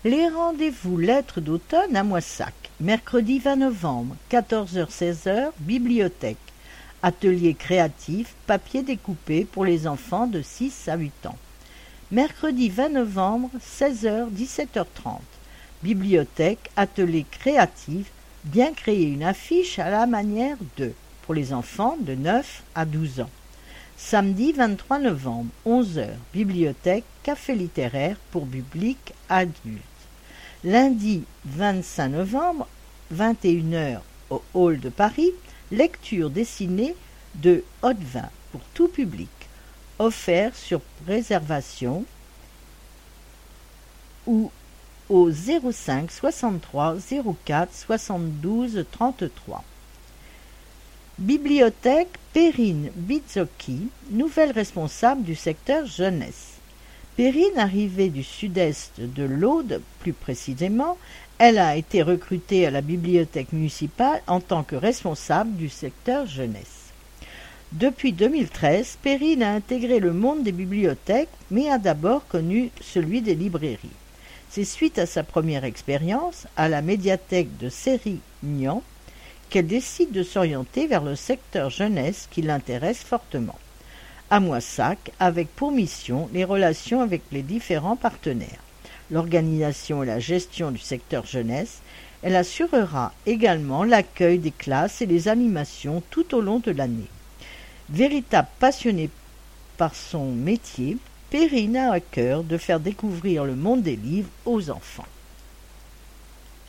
Les rendez-vous lettres d'automne à Moissac, mercredi 20 novembre, 14h-16h, bibliothèque. Atelier créatif, papier découpé pour les enfants de 6 à 8 ans. Mercredi 20 novembre, 16h-17h30. Bibliothèque, atelier créatif, bien créer une affiche à la manière de, pour les enfants de 9 à 12 ans. Samedi 23 novembre, 11h, bibliothèque, café littéraire pour public adulte. Lundi 25 novembre, 21h, au hall de Paris, lecture dessinée de Haute-Vin pour tout public, offert sur réservation ou au 05 63 04 72 33. Bibliothèque Perrine Bizzocchi, nouvelle responsable du secteur jeunesse. Perrine, arrivée du sud-est de l'Aude, plus précisément, elle a été recrutée à la bibliothèque municipale en tant que responsable du secteur jeunesse. Depuis 2013, Perrine a intégré le monde des bibliothèques, mais a d'abord connu celui des librairies. C'est suite à sa première expérience à la médiathèque de Sérignan qu'elle décide de s'orienter vers le secteur jeunesse qui l'intéresse fortement. À Moissac, avec pour mission les relations avec les différents partenaires, l'organisation et la gestion du secteur jeunesse. Elle assurera également l'accueil des classes et les animations tout au long de l'année. Véritable passionnée par son métier, Perrine a à cœur de faire découvrir le monde des livres aux enfants.